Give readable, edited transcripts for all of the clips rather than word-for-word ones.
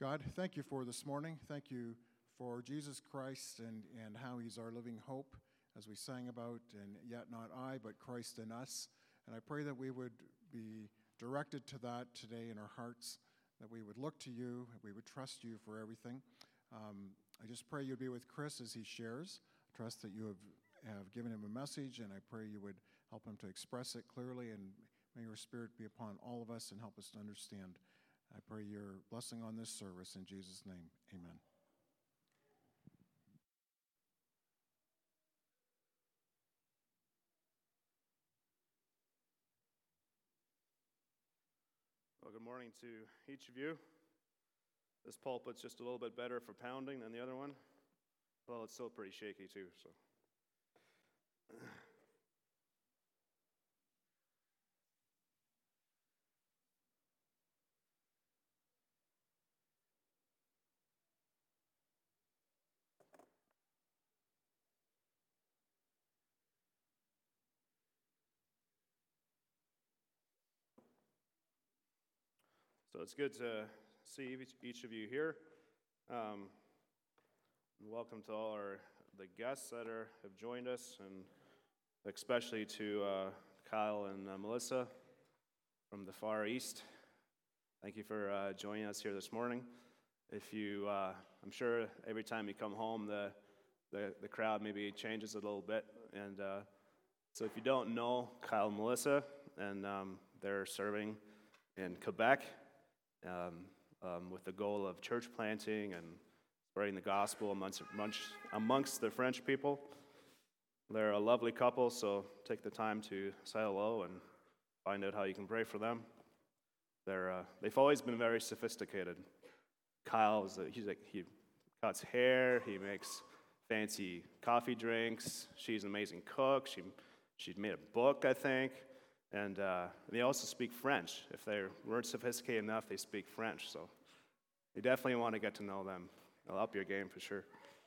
God, thank you for this morning. Thank you for Jesus Christ and how he's our living hope, as we sang about, and yet not I, but Christ in us. And I pray that we would be directed to that today in our hearts, that we would look to you, that we would trust you for everything. I just pray you'd be with Chris as he shares. I trust that you have given him a message, and I pray you would help him to express it clearly, and may your Spirit be upon all of us and help us to understand. I pray your blessing on this service in Jesus' name. Amen. Well, good morning to each of you. This pulpit's just a little bit better for pounding than the other one. Well, it's still pretty shaky too, so. So it's good to see each of you here. Welcome to all the guests that have joined us, and especially to Kyle and Melissa from the Far East. Thank you for joining us here this morning. I'm sure every time you come home, the crowd maybe changes a little bit. And so if you don't know Kyle and Melissa, and they're serving in Quebec, with the goal of church planting and spreading the gospel amongst the French people. They're a lovely couple, so take the time to say hello and find out how you can pray for them. They've always been very sophisticated. Kyle he cuts hair, he makes fancy coffee drinks. She's an amazing cook. She'd made a book, I think. And they also speak French. If they weren't sophisticated enough, they speak French. So you definitely want to get to know them. It'll up your game for sure.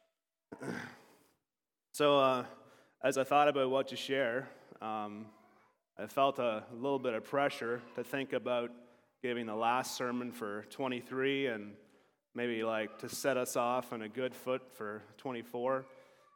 So as I thought about what to share, I felt a little bit of pressure to think about giving the last sermon for 23 and maybe like to set us off on a good foot for 24.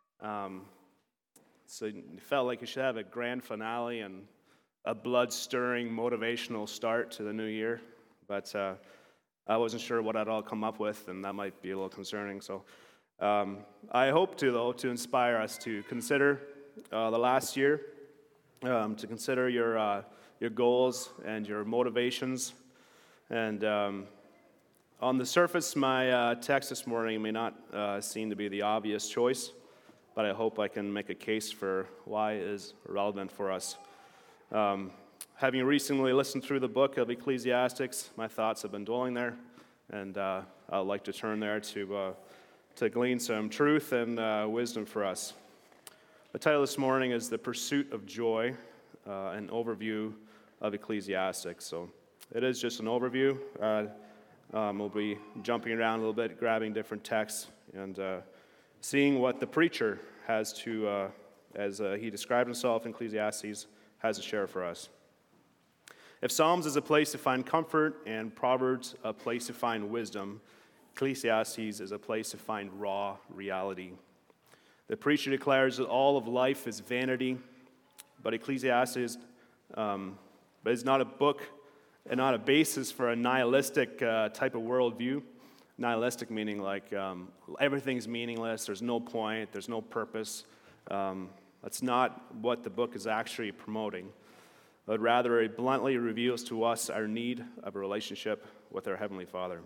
So you felt like you should have a grand finale and a blood-stirring, motivational start to the new year, but I wasn't sure what I'd all come up with, and that might be a little concerning. So I hope to inspire us to consider the last year, to consider your goals and your motivations. And on the surface, my text this morning may not seem to be the obvious choice, but I hope I can make a case for why it is relevant for us. Having recently listened through the book of Ecclesiastes, my thoughts have been dwelling there, and I'd like to turn there to glean some truth and wisdom for us. The title this morning is The Pursuit of Joy, an overview of Ecclesiastes. So it is just an overview. We'll be jumping around a little bit, grabbing different texts, and seeing what the preacher has to, as he described himself in Ecclesiastes, has to share for us. If Psalms is a place to find comfort and Proverbs a place to find wisdom, Ecclesiastes is a place to find raw reality. The preacher declares that all of life is vanity, but Ecclesiastes is not a book and not a basis for a nihilistic type of worldview. Nihilistic meaning like everything's meaningless, there's no point, there's no purpose. That's not what the book is actually promoting, but rather it bluntly reveals to us our need of a relationship with our Heavenly Father.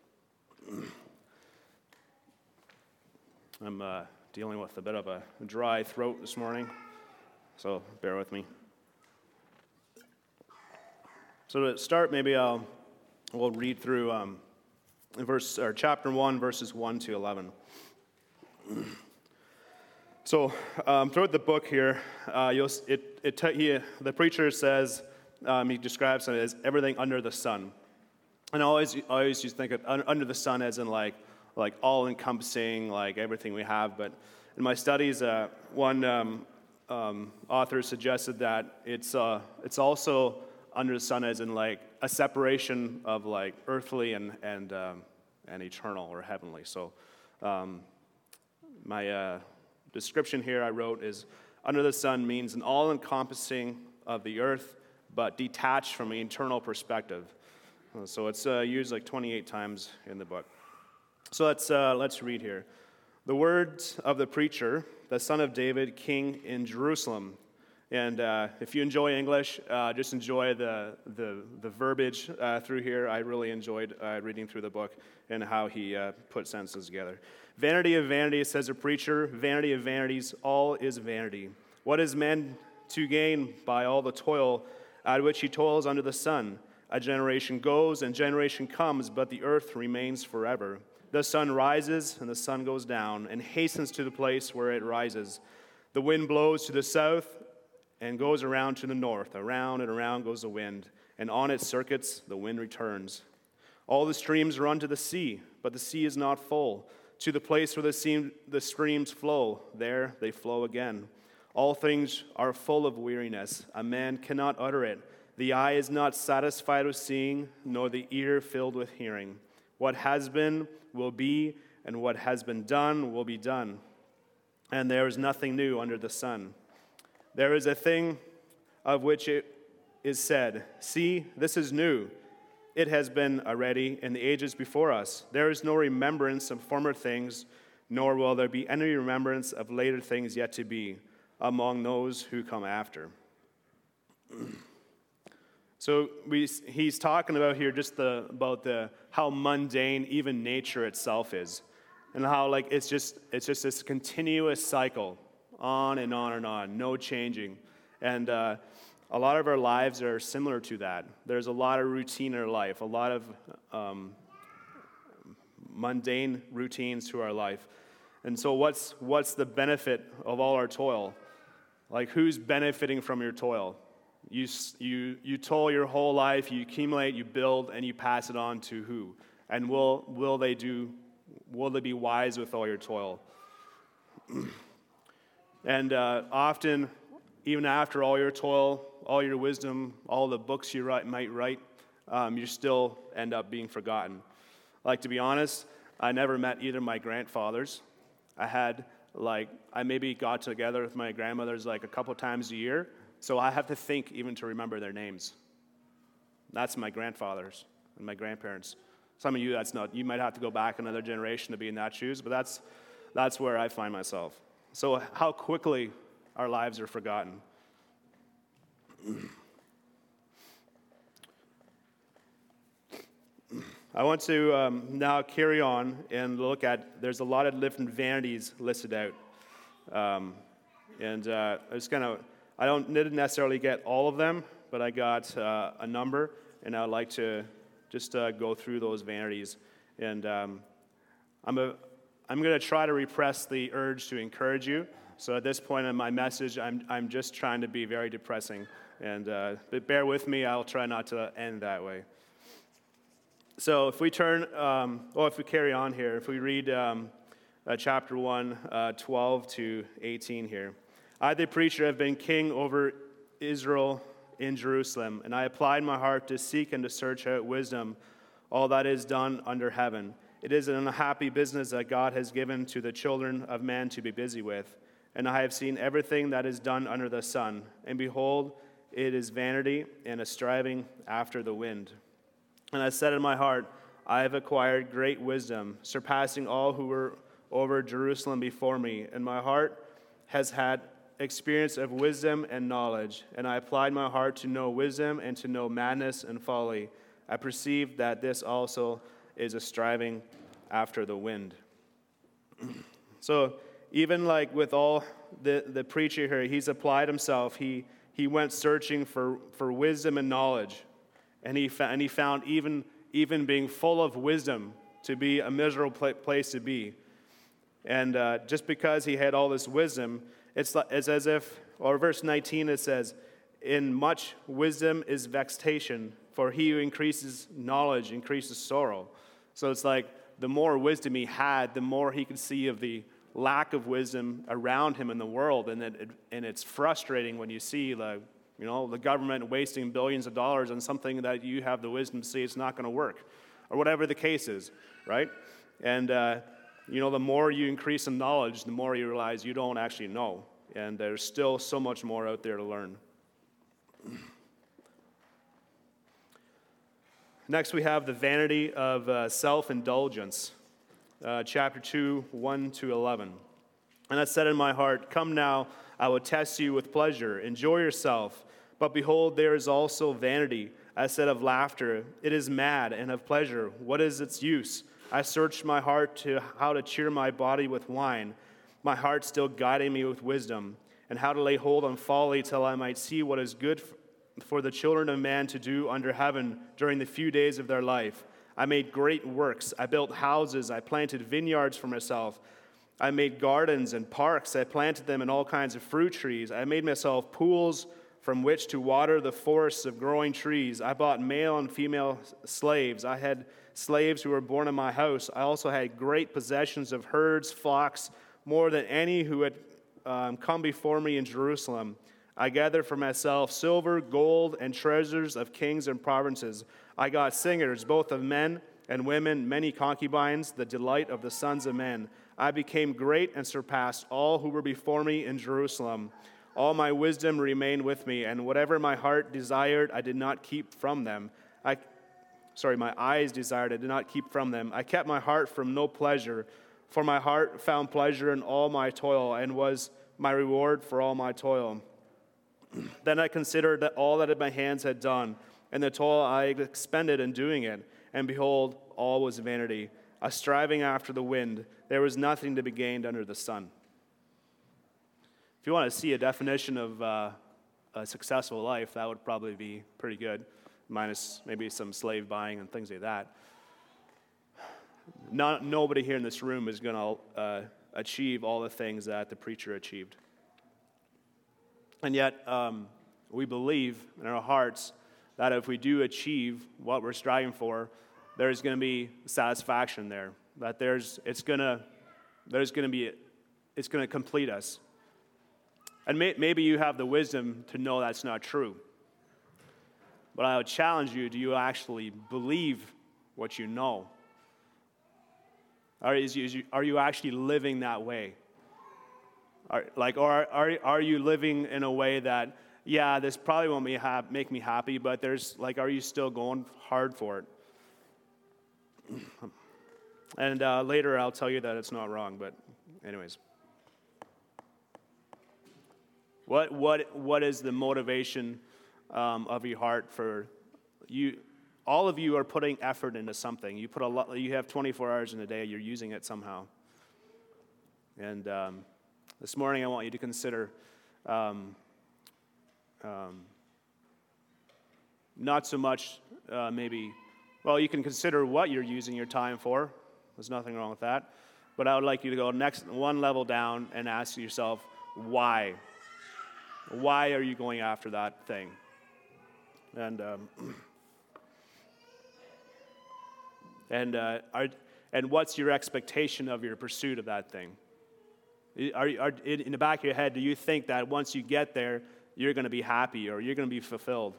I'm dealing with a bit of a dry throat this morning, so bear with me. So to start, maybe we'll read through chapter 1, verses 1 to 11. So throughout the book here, the preacher says, he describes it as everything under the sun. And I always used to think of under the sun as in like all-encompassing, like everything we have. But in my studies, one author suggested that it's also under the sun as in like a separation of like earthly and and eternal or heavenly. So my description here I wrote is, under the sun means an all-encompassing of the earth, but detached from an eternal perspective. So it's used like 28 times in the book. So let's read here. The words of the preacher, the son of David, king in Jerusalem. And if you enjoy English, just enjoy the verbiage through here. I really enjoyed reading through the book and how he put sentences together. Vanity of vanities, says the preacher, vanity of vanities, all is vanity. What is man to gain by all the toil at which he toils under the sun? A generation goes and generation comes, but the earth remains forever. The sun rises and the sun goes down and hastens to the place where it rises. The wind blows to the south and goes around to the north. Around and around goes the wind, and on its circuits the wind returns. All the streams run to the sea, but the sea is not full. To the place where the streams flow, there they flow again. All things are full of weariness. A man cannot utter it. The eye is not satisfied with seeing, nor the ear filled with hearing. What has been will be, and what has been done will be done. And there is nothing new under the sun. There is a thing of which it is said, see, this is new. It has been already in the ages before us. There is no remembrance of former things, nor will there be any remembrance of later things yet to be among those who come after. So he's talking about here just about how mundane even nature itself is, and how like it's just this continuous cycle, on and on and on, no changing. And a lot of our lives are similar to that. There's a lot of routine in our life, a lot of mundane routines to our life. And so what's the benefit of all our toil? Like, who's benefiting from your toil? You toil your whole life, you accumulate, you build, and you pass it on to who? And will they be wise with all your toil? And often, even after all your toil, all your wisdom, all the books you might write, you still end up being forgotten. Like, to be honest, I never met either of my grandfathers. I maybe got together with my grandmothers like a couple times a year, so I have to think even to remember their names. That's my grandfathers and my grandparents. Some of you, that's not. You might have to go back another generation to be in that shoes, but that's where I find myself. So how quickly our lives are forgotten. I want to now carry on and look at, there's a lot of different vanities listed out. I didn't necessarily get all of them, but I got a number, and I'd like to just go through those vanities. And I'm going to try to repress the urge to encourage you. So at this point in my message, I'm just trying to be very depressing. But bear with me, I'll try not to end that way. So if we if we carry on here, if we read chapter 1, 12 to 18 here. I, the preacher, have been king over Israel in Jerusalem, and I applied my heart to seek and to search out wisdom, all that is done under heaven. It is an unhappy business that God has given to the children of man to be busy with. And I have seen everything that is done under the sun, and behold, it is vanity and a striving after the wind. And I said in my heart, I have acquired great wisdom, surpassing all who were over Jerusalem before me. And my heart has had experience of wisdom and knowledge. And I applied my heart to know wisdom and to know madness and folly. I perceived that this also is a striving after the wind. So even like with all the preacher here, he's applied himself. He went searching for wisdom and knowledge. And he found even being full of wisdom to be a miserable place to be. And just because he had all this wisdom, it's as if, or verse 19 it says, in much wisdom is vexation, for he who increases knowledge increases sorrow. So it's like the more wisdom he had, the more he could see of the lack of wisdom around him in the world. And it's frustrating when you see the government wasting billions of dollars on something that you have the wisdom to see it's not going to work. or whatever the case is, right? And, the more you increase in knowledge, the more you realize you don't actually know. And there's still so much more out there to learn. Next, we have the vanity of self-indulgence. Chapter 2, 1 to 11. And I said in my heart, come now, I will test you with pleasure. Enjoy yourself. But behold, there is also vanity. I said of laughter, it is mad, and of pleasure, what is its use? I searched my heart to how to cheer my body with wine, my heart still guiding me with wisdom, and how to lay hold on folly till I might see what is good for the children of man to do under heaven during the few days of their life. I made great works. I built houses. I planted vineyards for myself. I made gardens and parks. I planted them in all kinds of fruit trees. I made myself pools from which to water the forests of growing trees. I bought male and female slaves. I had slaves who were born in my house. I also had great possessions of herds, flocks, more than any who had come before me in Jerusalem. I gathered for myself silver, gold, and treasures of kings and provinces. I got singers, both of men and women, many concubines, the delight of the sons of men. I became great and surpassed all who were before me in Jerusalem. All my wisdom remained with me, and whatever my heart desired, I did not keep from them. My eyes desired, I did not keep from them. I kept my heart from no pleasure, for my heart found pleasure in all my toil, and was my reward for all my toil. Then I considered that all that my hands had done, and the toil I had expended in doing it, and behold, all was vanity, a striving after the wind. There was nothing to be gained under the sun. If you want to see a definition of a successful life, that would probably be pretty good, minus maybe some slave buying and things like that. Nobody here in this room is going to achieve all the things that the preacher achieved. And yet, we believe in our hearts that if we do achieve what we're striving for, there's going to be satisfaction there. That it's going to complete us. And maybe you have the wisdom to know that's not true. But I would challenge you: do you actually believe what you know? Are you actually living that way? Are you living in a way that, yeah, this probably won't make me happy, but are you still going hard for it? And later I'll tell you that it's not wrong, but anyways. What is the motivation of your heart for you? All of you are putting effort into something. You have 24 hours in a day. You're using it somehow. And this morning, I want you to consider not so much you can consider what you're using your time for. There's nothing wrong with that. But I would like you to go next one level down and ask yourself, why? Why are you going after that thing? And what's your expectation of your pursuit of that thing? In the back of your head, do you think that once you get there, you're going to be happy or you're going to be fulfilled?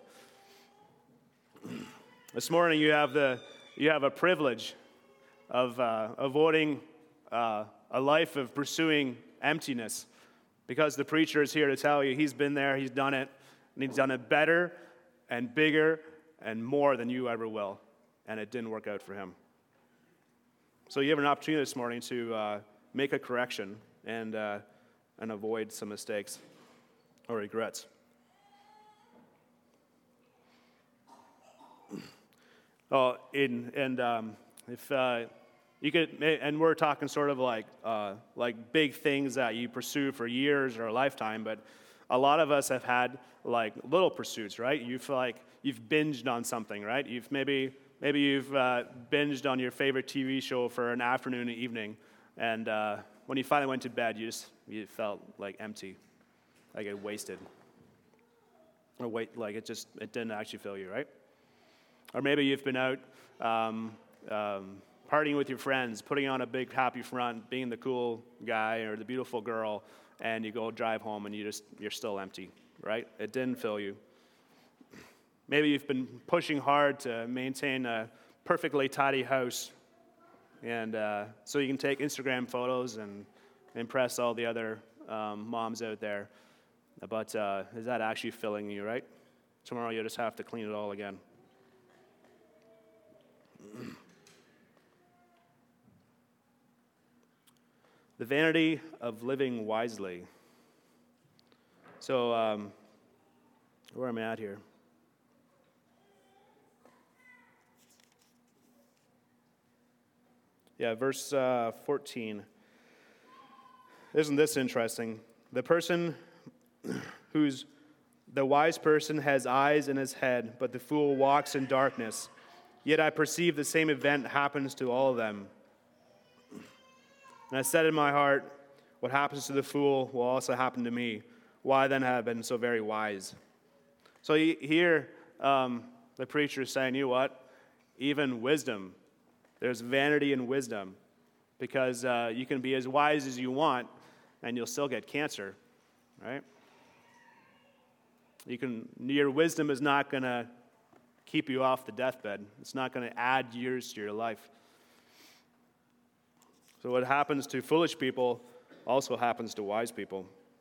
This morning, you have a privilege of avoiding a life of pursuing emptiness, because the preacher is here to tell you he's been there, he's done it, and he's done it better and bigger and more than you ever will, and it didn't work out for him. So you have an opportunity this morning to make a correction and avoid some mistakes or regrets. If you could, and we're talking sort of like big things that you pursue for years or a lifetime, but a lot of us have had like little pursuits, right? You feel like you've binged on something, right? Maybe you've binged on your favorite TV show for an afternoon and evening, and when you finally went to bed, you felt like empty, like it wasted, or it didn't actually fill you, right? Or maybe you've been out partying with your friends, putting on a big happy front, being the cool guy or the beautiful girl, and you go drive home and you're still empty, right? It didn't fill you. Maybe you've been pushing hard to maintain a perfectly tidy house, and so you can take Instagram photos and impress all the other moms out there. But is that actually filling you, right? Tomorrow you'll just have to clean it all again. The vanity of living wisely. So, where am I at here? Yeah, verse 14. Isn't this interesting? The wise person has eyes in his head, but the fool walks in darkness. Yet I perceive the same event happens to all of them. And I said in my heart, what happens to the fool will also happen to me. Why then have I been so very wise? So here, the preacher is saying, you know what? Even wisdom, there's vanity in wisdom. Because you can be as wise as you want, and you'll still get cancer, right? Your wisdom is not going to keep you off the deathbed. It's not going to add years to your life. So what happens to foolish people also happens to wise people.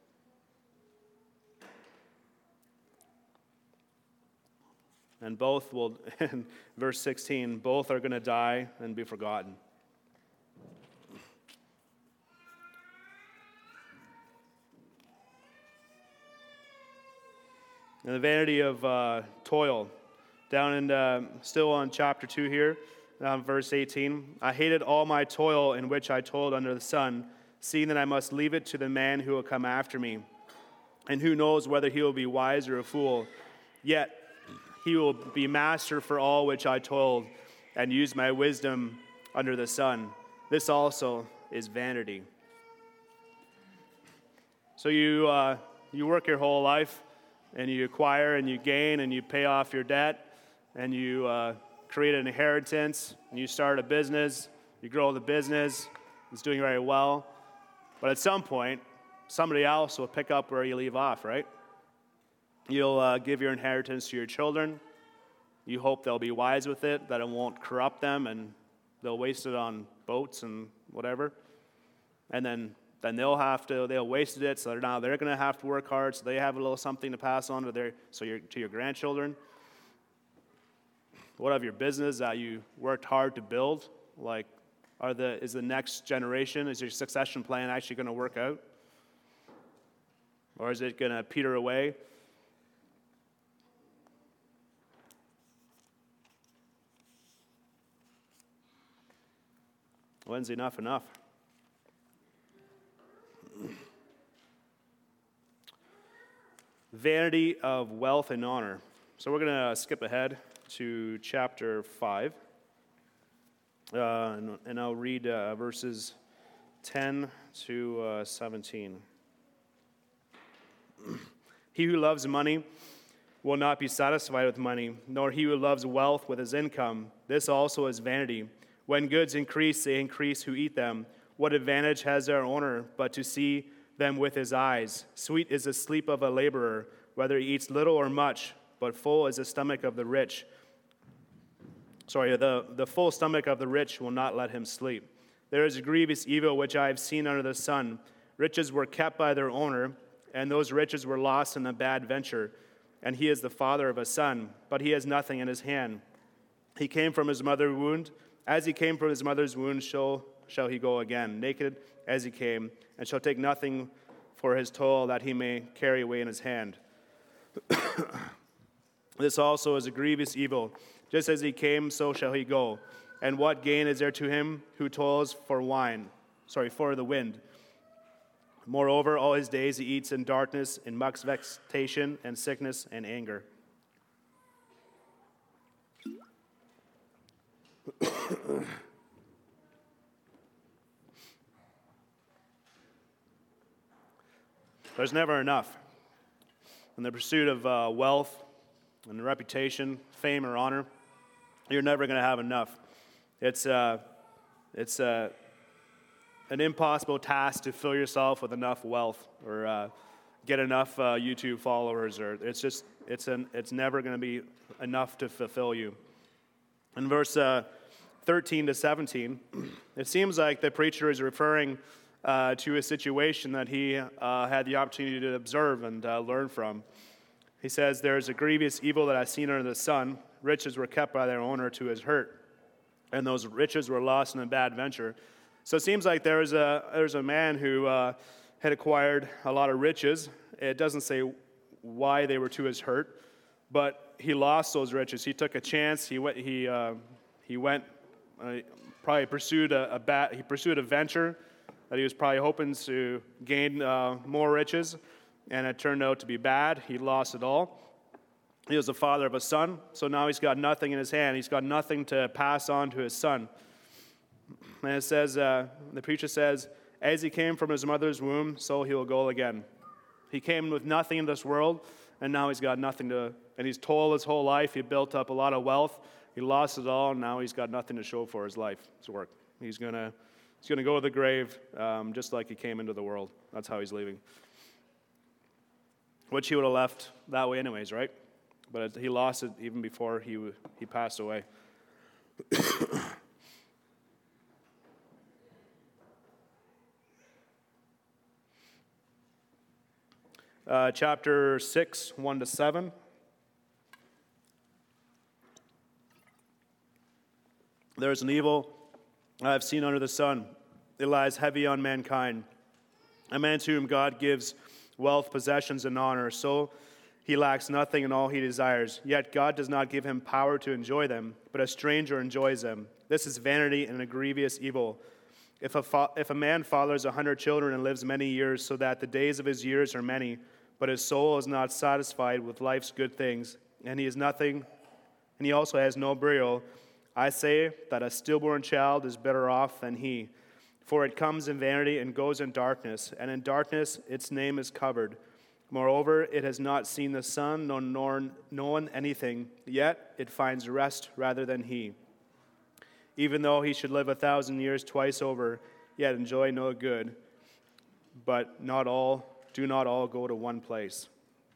And both will, in verse 16, both are going to die and be forgotten. And the vanity of toil. Down in, still on chapter 2 here, verse 18. I hated all my toil in which I toiled under the sun, seeing that I must leave it to the man who will come after me. And who knows whether he will be wise or a fool. Yet he will be master for all which I toiled, and used my wisdom under the sun. This also is vanity. So you work your whole life, and you acquire and you gain and you pay off your debt, and you create an inheritance, and you start a business, you grow the business, it's doing very well. But at some point, somebody else will pick up where you leave off, right? You'll give your inheritance to your children. You hope they'll be wise with it, that it won't corrupt them, and they'll waste it on boats and whatever. And then they'll wasted it, so now they're going to have to work hard, so they have a little something to pass on to your grandchildren. What of your business that you worked hard to build? Like, is the next generation, is your succession plan actually going to work out? Or is it going to peter away? When's enough? Vanity of wealth and honor. So we're going to skip ahead to chapter 5. And I'll read verses 10 to 17. He who loves money will not be satisfied with money, nor he who loves wealth with his income. This also is vanity. When goods increase, they increase who eat them. What advantage has their owner but to see them with his eyes? Sweet is the sleep of a laborer, whether he eats little or much, but full is the stomach of the rich. The full stomach of the rich will not let him sleep. There is a grievous evil which I have seen under the sun. Riches were kept by their owner, and those riches were lost in a bad venture. And he is the father of a son, but he has nothing in his hand. He came from his mother's womb. As he came from his mother's womb, shall he go again, naked as he came, and shall take nothing for his toil that he may carry away in his hand. This also is a grievous evil. Just as he came, so shall he go. And what gain is there to him who toils for the wind? Moreover, all his days he eats in darkness, in much vexation and sickness and anger. There's never enough. In the pursuit of wealth and reputation, fame, or honor, you're never going to have enough. It's an impossible task to fill yourself with enough wealth or get enough YouTube followers, or it's never going to be enough to fulfill you. In verse 13 to 17, it seems like the preacher is referring to a situation that he had the opportunity to observe and learn from. He says, "There is a grievous evil that I've seen under the sun. Riches were kept by their owner to his hurt, and those riches were lost in a bad venture." So it seems like there's a man who had acquired a lot of riches. It doesn't say why they were to his hurt, but he lost those riches. He took a chance. He probably pursued a venture that he was probably hoping to gain more riches, and it turned out to be bad. He lost it all. He was the father of a son, so now he's got nothing in his hand. He's got nothing to pass on to his son. And it says, the preacher says, "As he came from his mother's womb, so he will go again." He came with nothing in this world, and now he's got nothing to, and he's toiled his whole life. He built up a lot of wealth. He lost it all, and now he's got nothing to show for his life, his work. He's gonna go to the grave just like he came into the world. That's how he's leaving. Which he would have left that way anyways, right? But he lost it even before he passed away. Chapter 6, 1 to 7. "There is an evil I have seen under the sun. It lies heavy on mankind. A man to whom God gives wealth, possessions, and honor, so he lacks nothing in all he desires. Yet God does not give him power to enjoy them, but a stranger enjoys them. This is vanity and a grievous evil. If a man fathers 100 children and lives many years, so that the days of his years are many, but his soul is not satisfied with life's good things, and he also has no burial, I say that a stillborn child is better off than he. For it comes in vanity and goes in darkness, and in darkness its name is covered. Moreover, it has not seen the sun, nor known anything, yet it finds rest rather than he. Even though he should live 1,000 years twice over, yet enjoy no good. But do not all go to one place."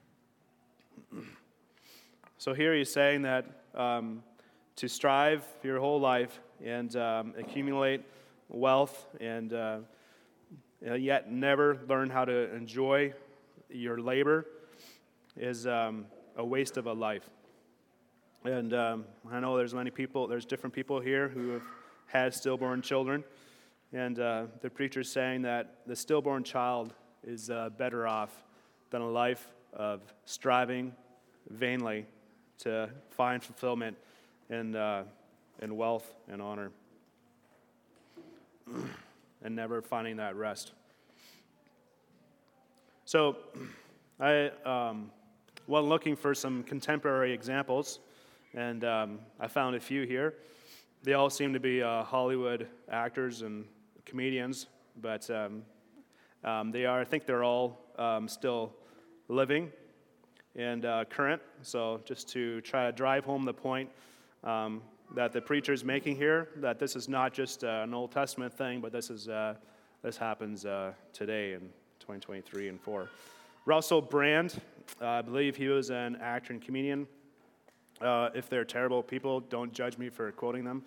So here he's saying that to strive your whole life and accumulate wealth and yet never learn how to enjoy your labor is a waste of a life. And I know there's different people here who have had stillborn children, and the preacher's saying that the stillborn child is better off than a life of striving vainly to find fulfillment in wealth and honor, and never finding that rest. So I went looking for some contemporary examples, and I found a few here. They all seem to be Hollywood actors and comedians, but I think they're all still living and current. So just to try to drive home the point that the preacher is making here, that this is not just an Old Testament thing, but this happens today in 2023 and 4. Russell Brand, I believe he was an actor and comedian. If they're terrible people, don't judge me for quoting them.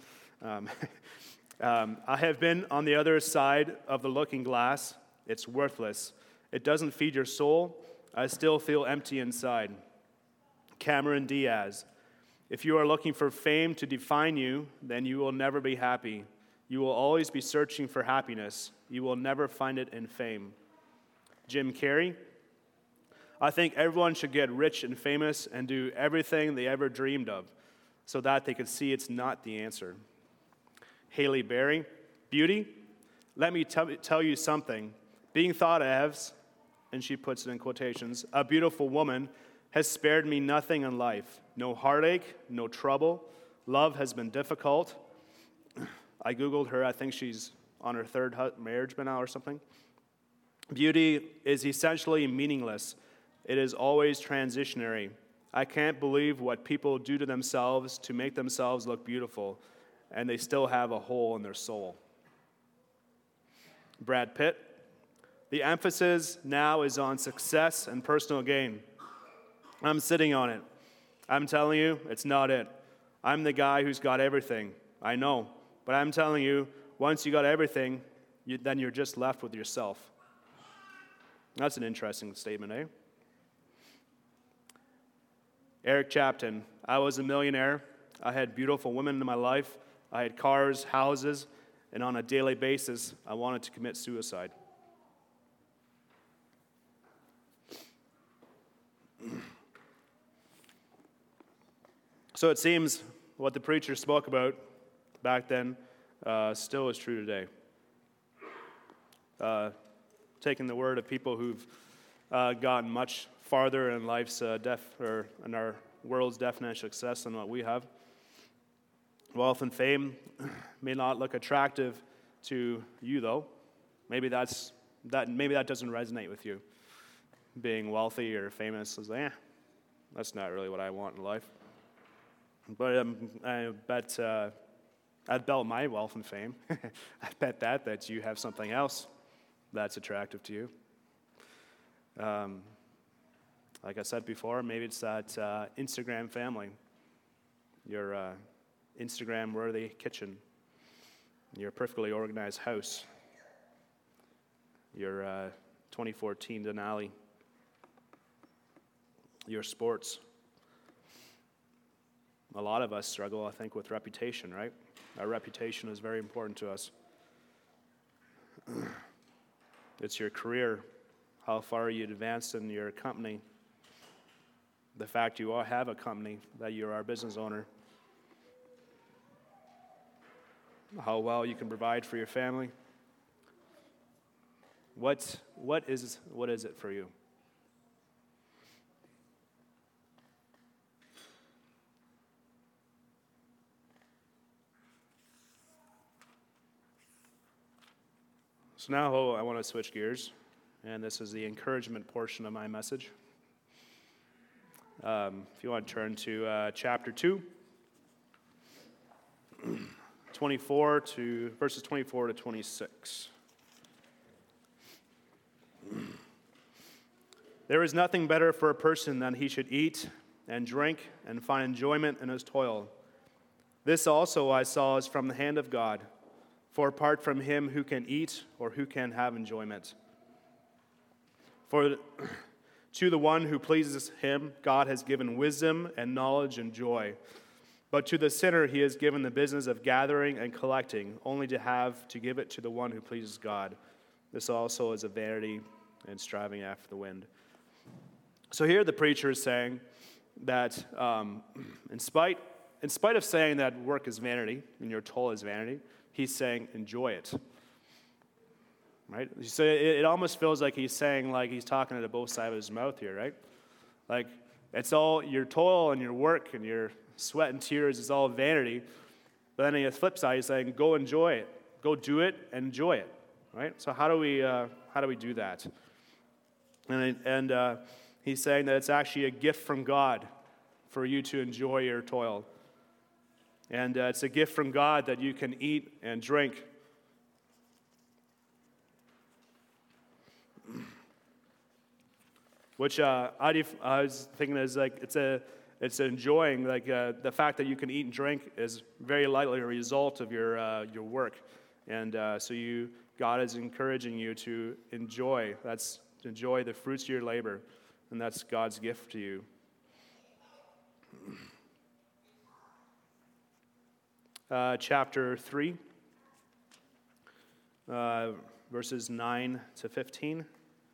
I have been on the other side of the looking glass. It's worthless. It doesn't feed your soul. I still feel empty inside. Cameron Diaz. If you are looking for fame to define you, then you will never be happy. You will always be searching for happiness. You will never find it in fame. Jim Carrey. I think everyone should get rich and famous and do everything they ever dreamed of so that they could see it's not the answer. Haley Berry. Beauty. Let me tell you something. Being thought of, and she puts it in quotations, a beautiful woman has spared me nothing in life. No heartache, no trouble. Love has been difficult. I Googled her. I think she's on her third marriage by now or something. Beauty is essentially meaningless. It is always transitionary. I can't believe what people do to themselves to make themselves look beautiful, and they still have a hole in their soul. Brad Pitt. The emphasis now is on success and personal gain. I'm sitting on it. I'm telling you, it's not it. I'm the guy who's got everything. I know. But I'm telling you, once you got everything, then you're just left with yourself. That's an interesting statement, eh? Eric Chapton, I was a millionaire. I had beautiful women in my life. I had cars, houses, and on a daily basis, I wanted to commit suicide. So it seems what the preacher spoke about back then still is true today. Taking the word of people who've gotten much farther in life's in our world's definition of success than what we have. Wealth and fame may not look attractive to you, though. Maybe that doesn't resonate with you. Being wealthy or famous is that's not really what I want in life. But I bet I'd bet my wealth and fame. I bet that you have something else that's attractive to you. Like I said before, maybe it's that Instagram family, your Instagram-worthy kitchen, your perfectly organized house, your 2014 Denali, your sports. A lot of us struggle, I think, with reputation, right? Our reputation is very important to us. It's your career, how far you advanced in your company, the fact you all have a company, that you're our business owner, how well you can provide for your family. What is it for you? So now I want to switch gears, and this is the encouragement portion of my message. If you want to turn to chapter 2, verses 24 to 26. There is nothing better for a person than he should eat and drink and find enjoyment in his toil. This also I saw is from the hand of God. For apart from him, who can eat or who can have enjoyment? For to the one who pleases him, God has given wisdom and knowledge and joy. But to the sinner, he has given the business of gathering and collecting, only to have to give it to the one who pleases God. This also is a vanity and striving after the wind. So here the preacher is saying that in spite of saying that work is vanity and your toil is vanity, he's saying, enjoy it, right? So it almost feels like he's saying, like he's talking to both sides of his mouth here, right? Like, it's all your toil and your work and your sweat and tears is all vanity. But then on the flip side, he's saying, go enjoy it. Go do it and enjoy it, right? So how do we do that? And he's saying that it's actually a gift from God for you to enjoy your toil. And it's a gift from God that you can eat and drink. Which I was thinking is like it's enjoying, like the fact that you can eat and drink is very likely a result of your work, and so God is encouraging you to enjoy the fruits of your labor, and that's God's gift to you. Chapter 3, verses 9 to 15.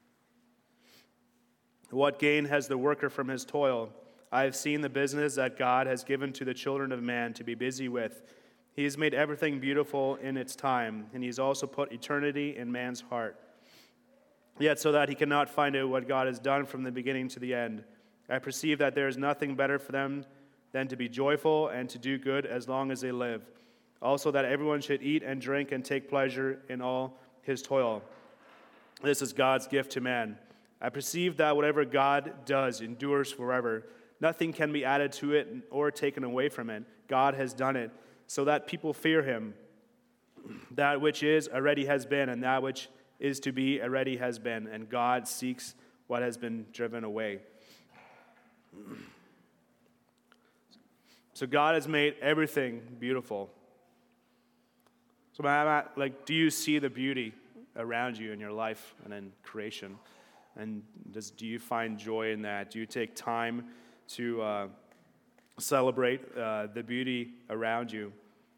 What gain has the worker from his toil? I have seen the business that God has given to the children of man to be busy with. He has made everything beautiful in its time, and he has also put eternity in man's heart. Yet so that he cannot find out what God has done from the beginning to the end. I perceive that there is nothing better for them than to be joyful and to do good as long as they live. Also that everyone should eat and drink and take pleasure in all his toil. This is God's gift to man. I perceive that whatever God does endures forever. Nothing can be added to it or taken away from it. God has done it so that people fear him. That which is already has been, and that which is to be already has been, and God seeks what has been driven away. So God has made everything beautiful. So do you see the beauty around you in your life and in creation? And do you find joy in that? Do you take time to celebrate the beauty around you?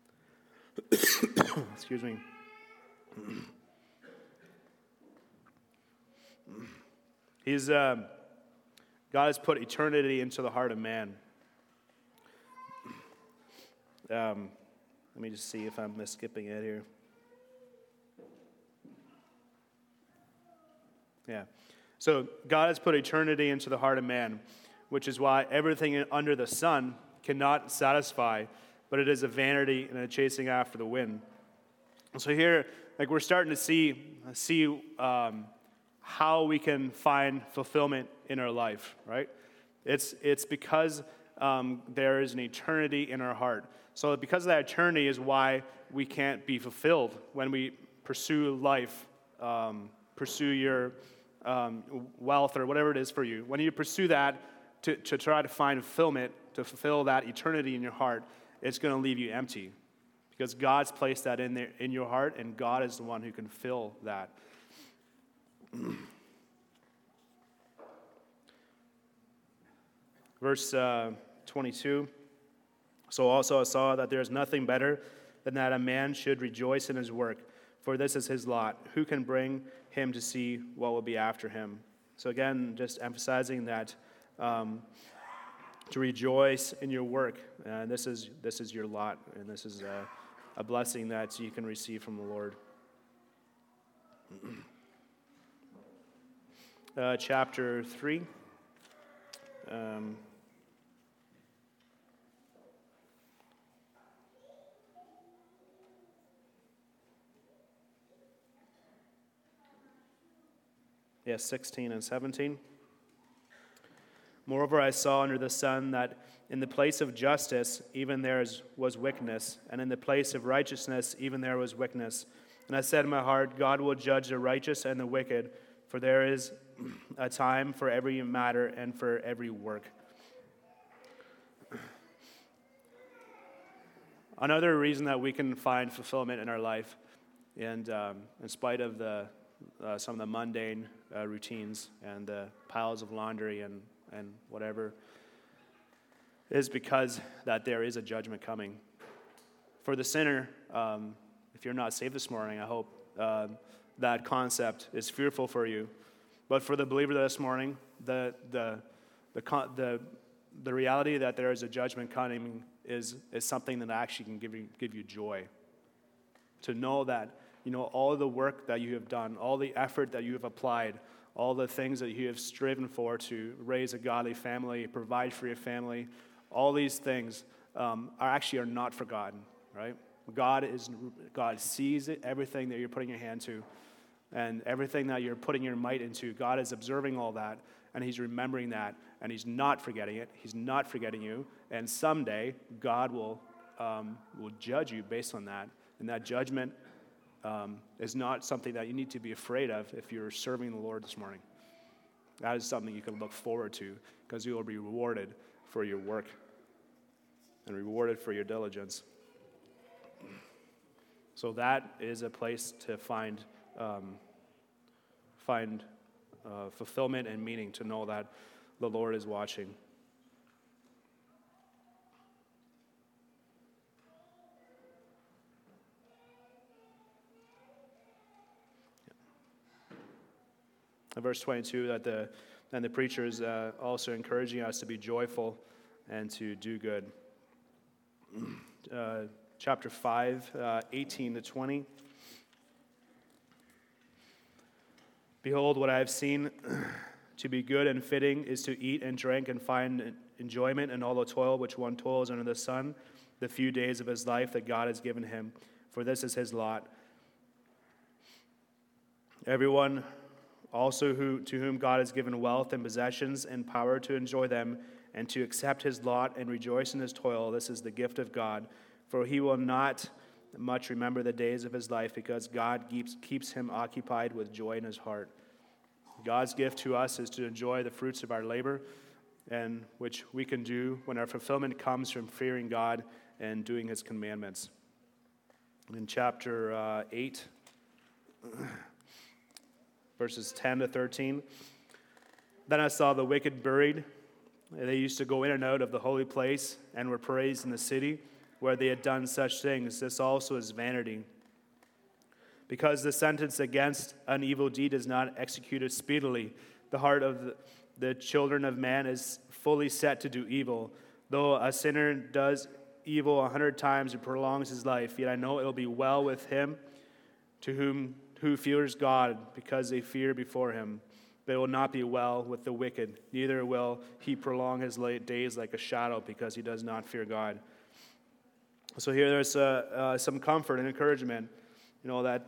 Excuse me. God has put eternity into the heart of man. Let me just see if I'm skipping it here. Yeah. So God has put eternity into the heart of man, which is why everything under the sun cannot satisfy, but it is a vanity and a chasing after the wind. So here, we're starting to see how we can find fulfillment in our life, right? It's because there is an eternity in our heart. So because of that eternity is why we can't be fulfilled when we pursue life, pursue your wealth or whatever it is for you. When you pursue that to try to find fulfillment, to fulfill that eternity in your heart, it's going to leave you empty because God's placed that in there in your heart, and God is the one who can fill that. Verse 22. So also I saw that there is nothing better than that a man should rejoice in his work, for this is his lot. Who can bring him to see what will be after him? So again, just emphasizing that to rejoice in your work. This is your lot, and this is a blessing that you can receive from the Lord. Chapter 3. Yes, 16 and 17. Moreover, I saw under the sun that in the place of justice, even there was wickedness, and in the place of righteousness, even there was wickedness. And I said in my heart, God will judge the righteous and the wicked, for there is a time for every matter and for every work. Another reason that we can find fulfillment in our life, and in spite of some of the mundane routines and the piles of laundry and whatever, is because that there is a judgment coming. For the sinner, if you're not saved this morning, I hope that concept is fearful for you. But for the believer this morning, the reality that there is a judgment coming is something that actually can give you joy. To know that, all the work that you have done, all the effort that you have applied, all the things that you have striven for to raise a godly family, provide for your family, all these things are not forgotten, right? God sees it, everything that you're putting your hand to, and everything that you're putting your might into. God is observing all that, and He's remembering that, and He's not forgetting it. He's not forgetting you, and someday God will judge you based on that, and that judgment is not something that you need to be afraid of if you're serving the Lord this morning. That is something you can look forward to because you will be rewarded for your work and rewarded for your diligence. So that is a place to find fulfillment and meaning, to know that the Lord is watching. In verse 22, that the preacher is also encouraging us to be joyful and to do good. Chapter 5, 18 to 20. Behold, what I have seen to be good and fitting is to eat and drink and find enjoyment in all the toil which one toils under the sun, the few days of his life that God has given him, for this is his lot. Everyone also to whom God has given wealth and possessions and power to enjoy them and to accept his lot and rejoice in his toil, this is the gift of God. For he will not much remember the days of his life, because God keeps him occupied with joy in his heart. God's gift to us is to enjoy the fruits of our labor and which we can do when our fulfillment comes from fearing God and doing his commandments. In chapter 8, verses 10 to 13, then I saw the wicked buried. They used to go in and out of the holy place and were praised in the city where they had done such things. This also is vanity. Because the sentence against an evil deed is not executed speedily, the heart of the children of man is fully set to do evil. Though a sinner does evil 100 times and prolongs his life, yet I know it will be well with him who fears God, because they fear before him. But it will not be well with the wicked, neither will he prolong his days like a shadow, because he does not fear God. So here there's some comfort and encouragement, that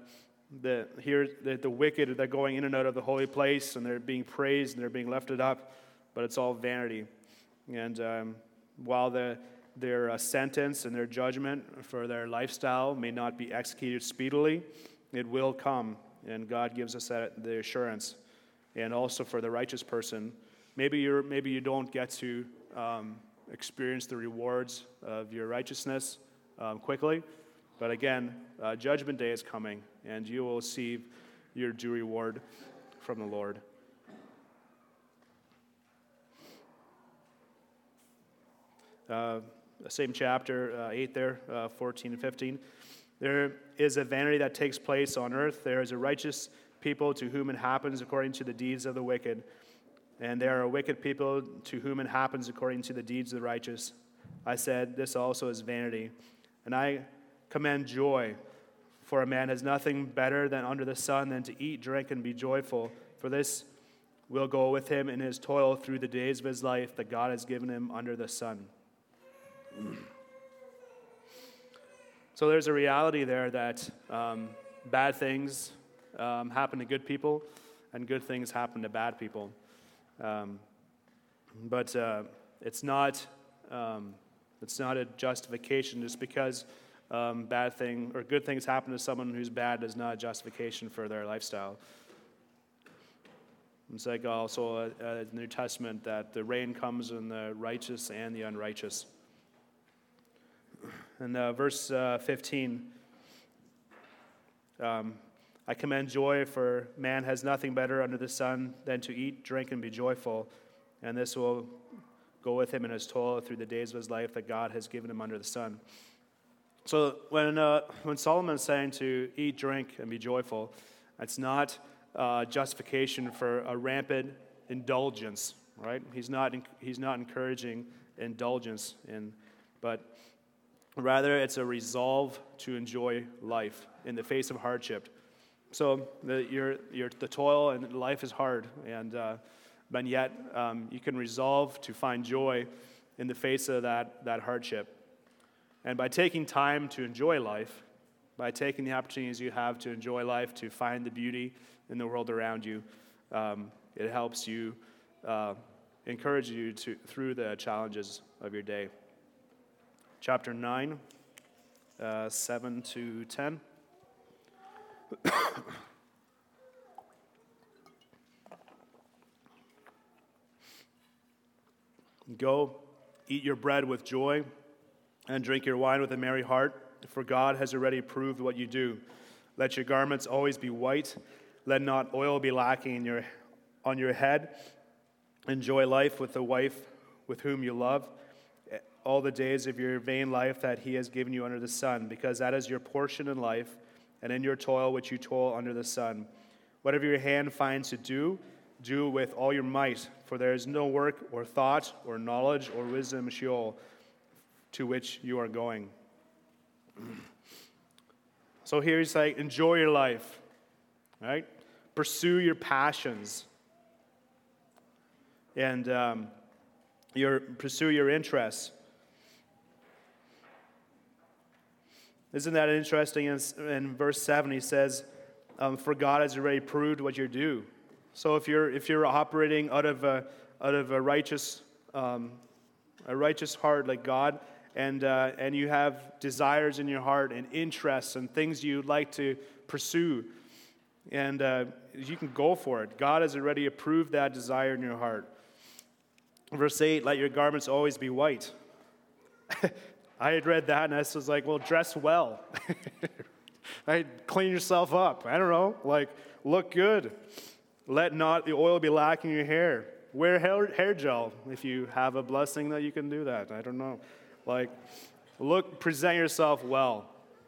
the wicked, they're going in and out of the holy place, and they're being praised, and they're being lifted up, but it's all vanity. And while their sentence and their judgment for their lifestyle may not be executed speedily, it will come, and God gives us the assurance. And also for the righteous person, maybe you don't get to experience the rewards of your righteousness quickly, but again, Judgment Day is coming, and you will receive your due reward from the Lord. Same chapter 8 there, 14 and 15. There is a vanity that takes place on earth. There is a righteous people to whom it happens according to the deeds of the wicked. And there are wicked people to whom it happens according to the deeds of the righteous. I said, this also is vanity. And I commend joy, for a man has nothing better than under the sun than to eat, drink, and be joyful. For this will go with him in his toil through the days of his life that God has given him under the sun. So there's a reality there that bad things happen to good people, and good things happen to bad people. But it's not a justification. Just because bad thing or good things happen to someone who's bad is not a justification for their lifestyle. It's like also in the New Testament that the rain comes on the righteous and the unrighteous. In verse 15, I commend joy, for man has nothing better under the sun than to eat, drink, and be joyful, and this will go with him in his toil through the days of his life that God has given him under the sun. So when Solomon is saying to eat, drink, and be joyful, it's not justification for a rampant indulgence, right? He's not encouraging indulgence, but rather it's a resolve to enjoy life in the face of hardship. So the toil and life is hard, but yet you can resolve to find joy in the face of that hardship. And by taking time to enjoy life, by taking the opportunities you have to enjoy life, to find the beauty in the world around you, it helps you, encourage you through the challenges of your day. Chapter 9, 7 to 10. Go, eat your bread with joy, and drink your wine with a merry heart, for God has already approved what you do. Let your garments always be white. Let not oil be lacking on your head. Enjoy life with the wife with whom you love, all the days of your vain life that he has given you under the sun, because that is your portion in life, and in your toil which you toil under the sun. Whatever your hand finds to do, do with all your might, for there is no work or thought or knowledge or wisdom in Sheol to which you are going. So here he's like, enjoy your life, right? Pursue your passions, and pursue your interests. Isn't that interesting? In verse 7, he says, "For God has already proved what you do." So if you're operating out of a righteous heart like God, and you have desires in your heart and interests and things you'd like to pursue, and you can go for it. God has already approved that desire in your heart. Verse 8, let your garments always be white. I had read that and I was like, well, dress well. Right? Clean yourself up. I don't know. Like, look good. Let not the oil be lacking in your hair. Wear hair gel if you have a blessing that you can do that. I don't know. Like, present yourself well.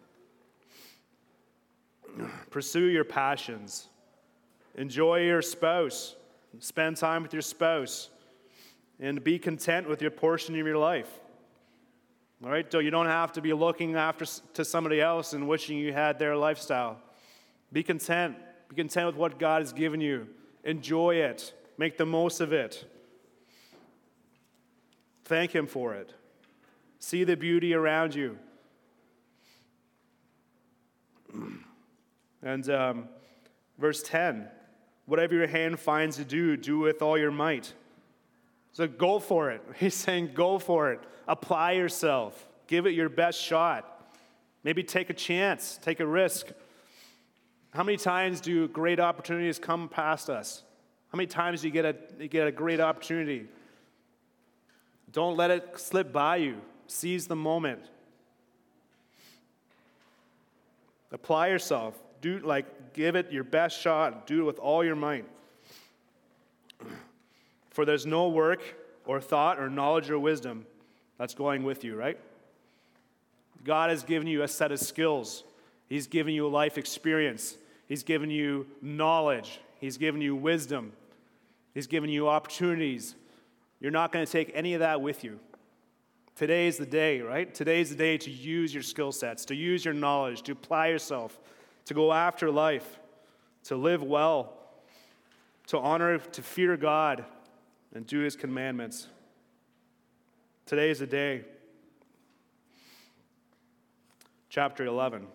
Pursue your passions. Enjoy your spouse. Spend time with your spouse. And be content with your portion of your life. All right? So you don't have to be looking after to somebody else and wishing you had their lifestyle. Be content. Be content with what God has given you. Enjoy it. Make the most of it. Thank Him for it. See the beauty around you. And verse 10, whatever your hand finds to do, do with all your might. So go for it. He's saying go for it. Apply yourself. Give it your best shot. Maybe take a chance. Take a risk. How many times do great opportunities come past us? How many times do you get a great opportunity? Don't let it slip by you. Seize the moment. Apply yourself. Give it your best shot. Do it with all your might. For there's no work or thought or knowledge or wisdom that's going with you, right? God has given you a set of skills. He's given you a life experience. He's given you knowledge. He's given you wisdom. He's given you opportunities. You're not going to take any of that with you. Today is the day, right? Today is the day to use your skill sets, to use your knowledge, to apply yourself, to go after life, to live well, to honor, to fear God, and do His commandments. Today is the day. Chapter 11.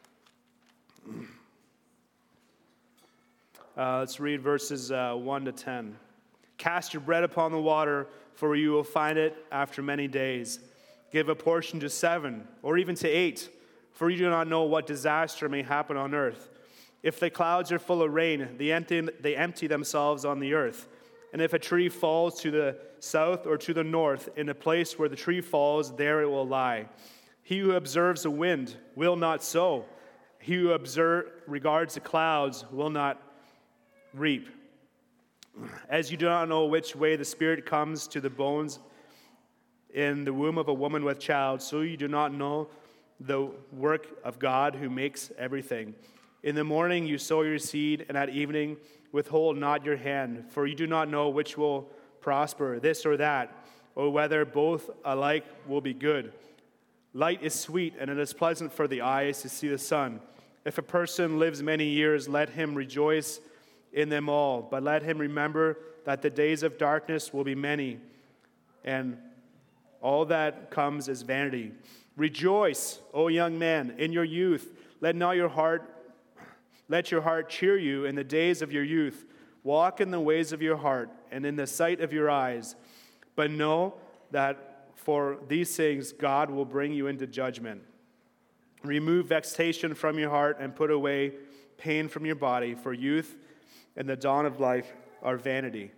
Let's read verses 1 to 10. Cast your bread upon the water, for you will find it after many days. Give a portion to 7, or even to 8, for you do not know what disaster may happen on earth. If the clouds are full of rain, they empty themselves on the earth. And if a tree falls to the south or to the north, in a place where the tree falls, there it will lie. He who observes the wind will not sow. He who regards the clouds will not reap. As you do not know which way the Spirit comes to the bones in the womb of a woman with child, so you do not know the work of God who makes everything. In the morning you sow your seed, and at evening withhold not your hand, for you do not know which will prosper, this or that, or whether both alike will be good. Light is sweet, and it is pleasant for the eyes to see the sun. If a person lives many years, let him rejoice in them all. But let him remember that the days of darkness will be many, and all that comes is vanity. Rejoice, O young man, in your youth. Let your heart cheer you in the days of your youth. Walk in the ways of your heart and in the sight of your eyes. But know that for these things God will bring you into judgment. Remove vexation from your heart and put away pain from your body, for youth and the dawn of life are vanity.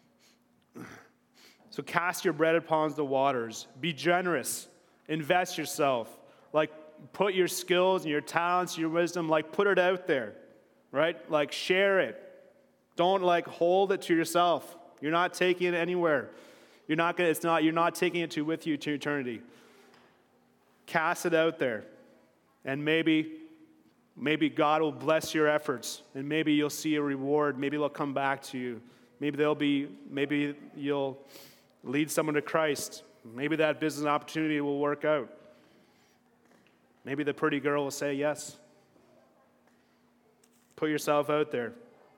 So cast your bread upon the waters. Be generous. Invest yourself. Put your skills and your talents, your wisdom, put it out there, right? Share it. Don't hold it to yourself. You're not taking it anywhere. You're not taking it with you to eternity. Cast it out there. And maybe God will bless your efforts, and maybe you'll see a reward. Maybe they'll come back to you. Maybe you'll lead someone to Christ. Maybe that business opportunity will work out. Maybe the pretty girl will say yes. Put yourself out there.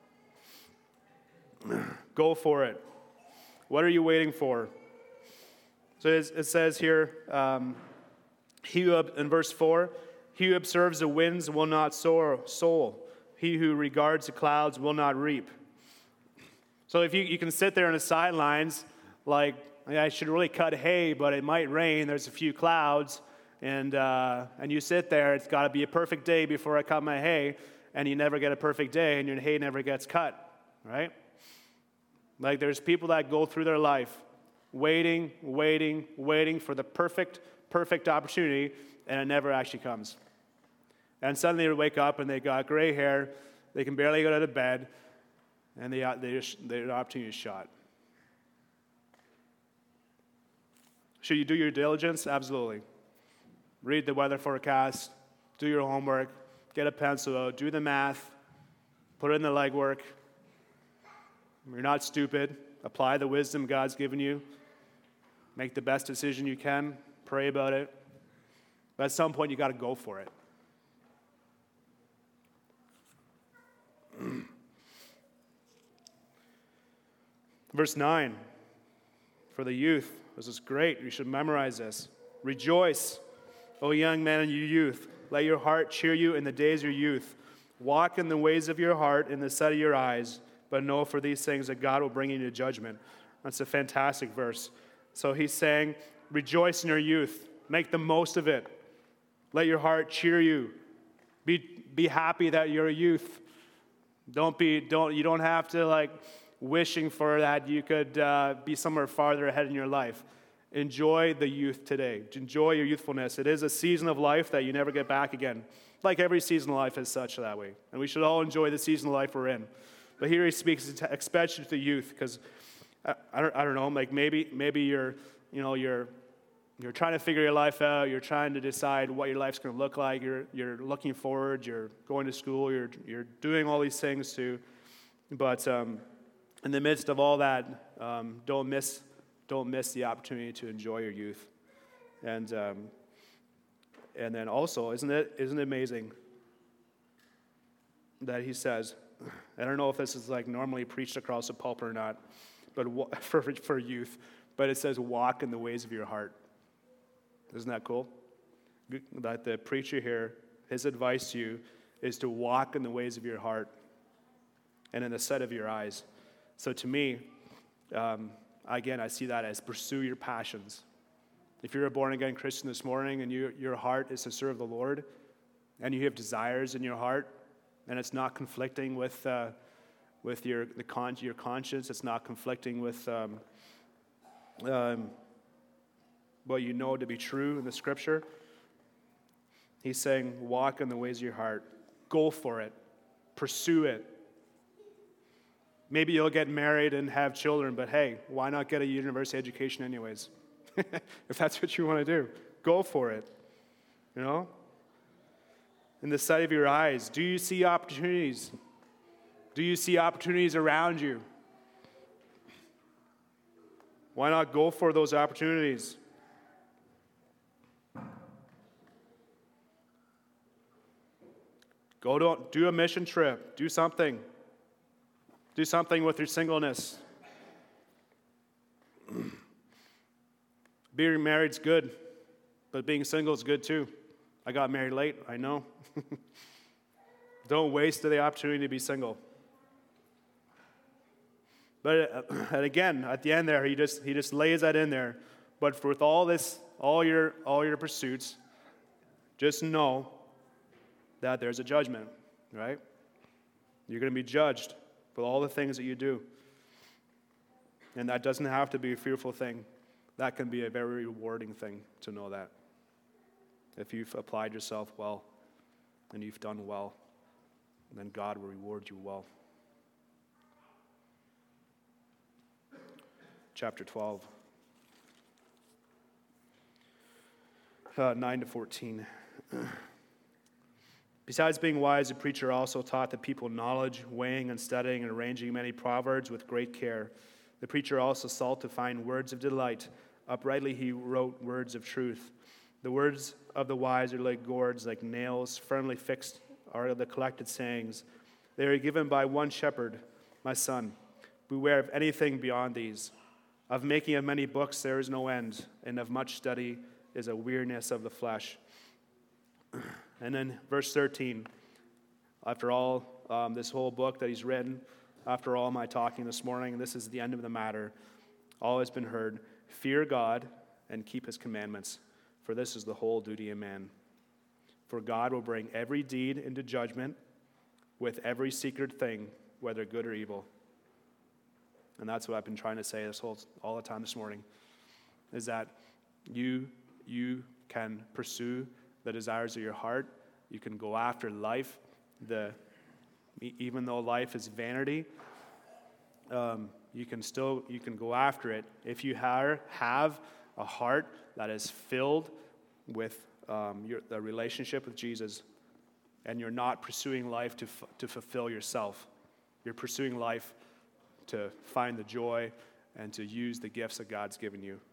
Go for it. What are you waiting for? So it says here, in verse 4, he who observes the winds will not sow. He who regards the clouds will not reap. So if you can sit there on the sidelines, I should really cut hay, but it might rain. There's a few clouds, and you sit there. It's got to be a perfect day before I cut my hay, and you never get a perfect day, and your hay never gets cut, right? There's people that go through their life, waiting for the perfect opportunity, and it never actually comes. And suddenly they wake up and they got gray hair, they can barely get out of bed, and their opportunity is shot. Should you do your diligence? Absolutely. Read the weather forecast, do your homework, get a pencil out, do the math, put in the legwork. You're not stupid. Apply the wisdom God's given you. Make the best decision you can. Pray about it. But at some point, you got to go for it. Verse 9, for the youth. This is great. You should memorize this. Rejoice, O young men and you youth. Let your heart cheer you in the days of your youth. Walk in the ways of your heart in the sight of your eyes, but know for these things that God will bring you to judgment. That's a fantastic verse. So he's saying, rejoice in your youth. Make the most of it. Let your heart cheer you. Be happy that you're a youth. You don't have to wishing for that you could be somewhere farther ahead in your life. Enjoy the youth today. Enjoy your youthfulness. It is a season of life that you never get back again. Like every season of life is such that way. And we should all enjoy the season of life we're in. But here he speaks especially to the youth, because I don't know, maybe you're trying to figure your life out. You're trying to decide what your life's going to look like. You're looking forward. You're going to school. You're doing all these things too. But in the midst of all that, don't miss the opportunity to enjoy your youth. And then also, isn't it amazing that he says, I don't know if this is normally preached across the pulpit or not, but for youth, but it says, walk in the ways of your heart. Isn't that cool? That the preacher here, his advice to you is to walk in the ways of your heart and in the sight of your eyes. So to me, again, I see that as pursue your passions. If you're a born-again Christian this morning and your heart is to serve the Lord, and you have desires in your heart, and it's not conflicting with your conscience, it's not conflicting with what you know to be true in the Scripture, he's saying, walk in the ways of your heart. Go for it. Pursue it. Maybe you'll get married and have children, but hey, why not get a university education anyways? If that's what you want to do, go for it. You know? In the sight of your eyes, do you see opportunities? Do you see opportunities around you? Why not go for those opportunities? Do a mission trip. Do something. Do something with your singleness. Being married's good, but being single is good too. I got married late, I know. Don't waste the opportunity to be single. But and again, at the end there, he just lays that in there. But with all your pursuits, just know that there's a judgment, right? You're going to be judged for all the things that you do. And that doesn't have to be a fearful thing. That can be a very rewarding thing to know that. If you've applied yourself well and you've done well, then God will reward you well. Chapter 12, 9 to 14. Besides being wise, the preacher also taught the people knowledge, weighing and studying and arranging many proverbs with great care. The preacher also sought to find words of delight. Uprightly he wrote words of truth. The words of the wise are like gourds, like nails, firmly fixed are the collected sayings. They are given by one shepherd, my son. Beware of anything beyond these. Of making of many books there is no end, and of much study is a weariness of the flesh. And then verse 13, after all this whole book that he's written, after all my talking this morning, this is the end of the matter. All has been heard. Fear God and keep his commandments, for this is the whole duty of man. For God will bring every deed into judgment with every secret thing, whether good or evil. And that's what I've been trying to say all the time this morning, is that you can pursue the desires of your heart. You can go after life. Even though life is vanity, you can go after it if you have a heart that is filled with the relationship with Jesus, and you're not pursuing life to fulfill yourself. You're pursuing life to find the joy and to use the gifts that God's given you.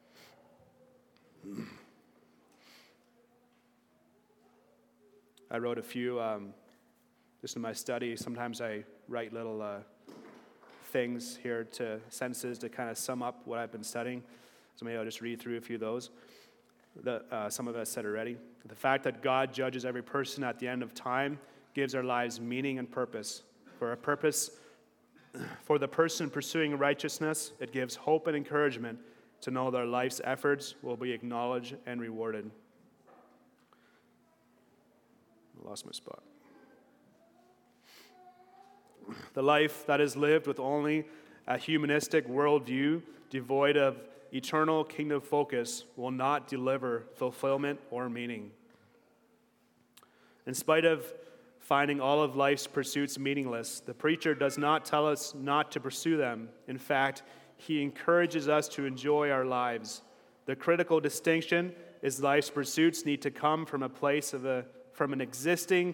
I wrote a few, just in my study. Sometimes I write little things here, sentences to kind of sum up what I've been studying. So maybe I'll just read through a few of those. Some of us said already. The fact that God judges every person at the end of time gives our lives meaning and purpose. For the person pursuing righteousness, it gives hope and encouragement to know their life's efforts will be acknowledged and rewarded. I lost my spot. The life that is lived with only a humanistic worldview, devoid of eternal kingdom focus, will not deliver fulfillment or meaning. In spite of finding all of life's pursuits meaningless, the preacher does not tell us not to pursue them. In fact, he encourages us to enjoy our lives. The critical distinction is life's pursuits need to come from a place of existing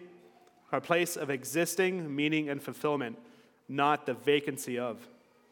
meaning and fulfillment, not the vacancy of.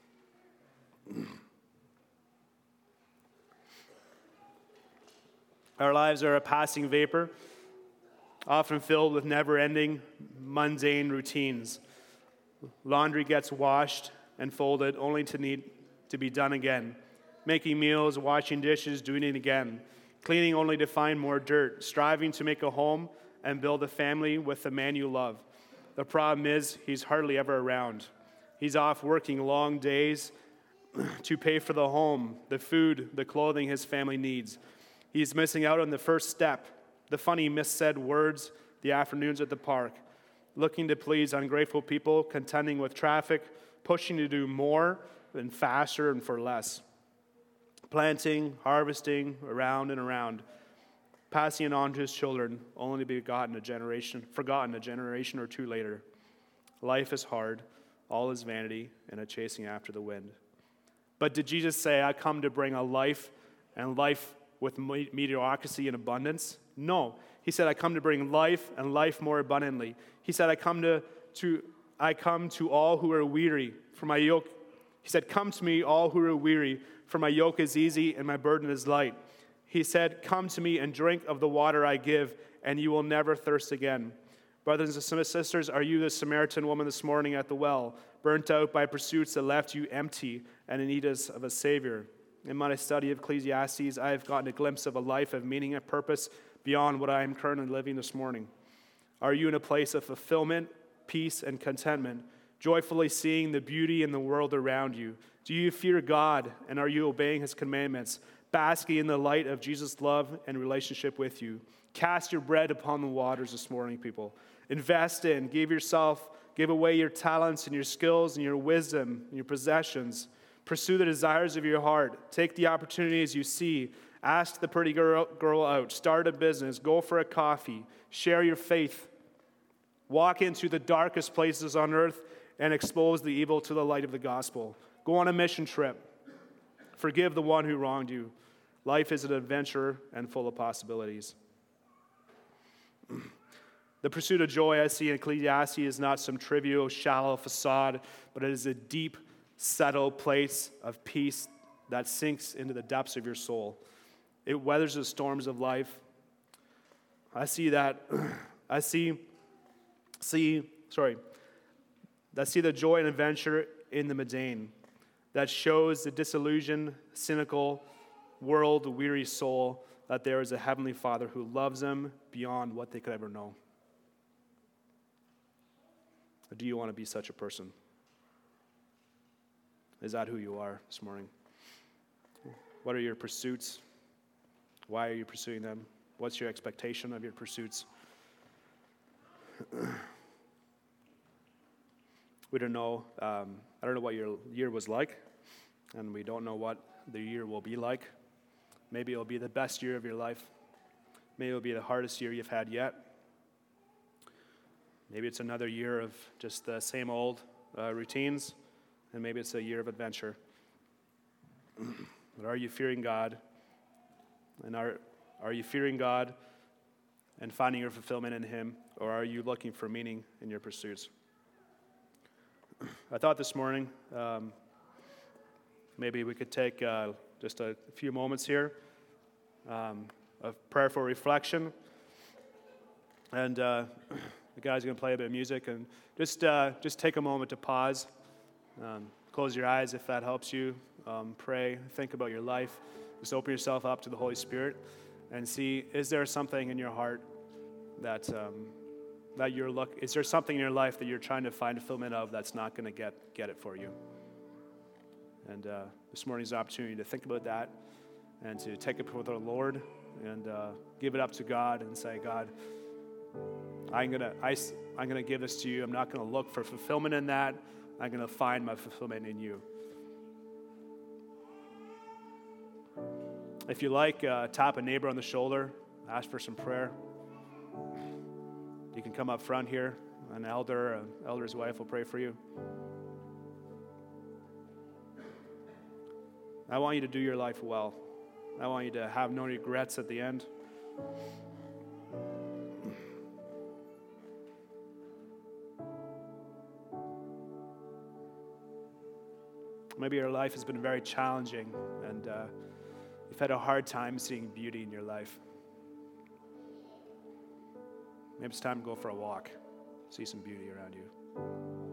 Our lives are a passing vapor, often filled with never-ending, mundane routines. Laundry gets washed and folded only to need to be done again. Making meals, washing dishes, doing it again. Cleaning only to find more dirt. Striving to make a home and build a family with the man you love. The problem is, he's hardly ever around. He's off working long days to pay for the home, the food, the clothing his family needs. He's missing out on the first step, the funny missaid words, the afternoons at the park, looking to please ungrateful people, contending with traffic, pushing to do more and faster and for less. Planting, harvesting, around and around, passing it on to his children, only to be forgotten a generation or two later. Life is hard, all is vanity, and a chasing after the wind. But did Jesus say, I come to bring a life, and life with mediocrity and abundance? No. He said, I come to bring life and life more abundantly. He said, I come to all who are weary, for my yoke. He said, come to me, all who are weary, for my yoke is easy and my burden is light. He said, come to me and drink of the water I give, and you will never thirst again. Brothers and sisters, are you the Samaritan woman this morning at the well, burnt out by pursuits that left you empty and in need of a Savior? In my study of Ecclesiastes, I have gotten a glimpse of a life of meaning and purpose beyond what I am currently living this morning. Are you in a place of fulfillment, peace, and contentment, joyfully seeing the beauty in the world around you? Do you fear God, and are you obeying his commandments, basking in the light of Jesus' love and relationship with you? Cast your bread upon the waters this morning, people. Invest in, give away your talents and your skills and your wisdom and your possessions. Pursue the desires of your heart. Take the opportunities you see. Ask the pretty girl out. Start a business. Go for a coffee. Share your faith. Walk into the darkest places on earth and expose the evil to the light of the gospel. Go on a mission trip. Forgive the one who wronged you. Life is an adventure and full of possibilities. The pursuit of joy I see in Ecclesiastes is not some trivial, shallow facade, but it is a deep, settled place of peace that sinks into the depths of your soul. It weathers the storms of life. I see the joy and adventure in the mundane that shows the disillusioned, cynical, world-weary soul that there is a heavenly Father who loves them beyond what they could ever know. Or do you want to be such a person? Is that who you are this morning? What are your pursuits? Why are you pursuing them? What's your expectation of your pursuits? We don't know. I don't know what your year was like, and we don't know what the year will be like. Maybe it'll be the best year of your life. Maybe it'll be the hardest year you've had yet. Maybe it's another year of just the same old routines, and maybe it's a year of adventure. But are you fearing God? And are you fearing God and finding your fulfillment in Him, or are you looking for meaning in your pursuits? I thought this morning maybe we could take just a few moments here of prayerful reflection, and the guys are going to play a bit of music, and just take a moment to pause, close your eyes if that helps you, pray, think about your life, just open yourself up to the Holy Spirit, and see, is there something in your heart that is there something in your life that you're trying to find fulfillment of that's not going to get it for you? And this morning's an opportunity to think about that and to take it before the Lord and give it up to God and say, God, I'm gonna give this to you. I'm not gonna look for fulfillment in that. I'm gonna find my fulfillment in you. If you like, tap a neighbor on the shoulder, ask for some prayer. You can come up front here. An elder's wife will pray for you. I want you to do your life well. I want you to have no regrets at the end. Maybe your life has been very challenging and you've had a hard time seeing beauty in your life. Maybe it's time to go for a walk, see some beauty around you.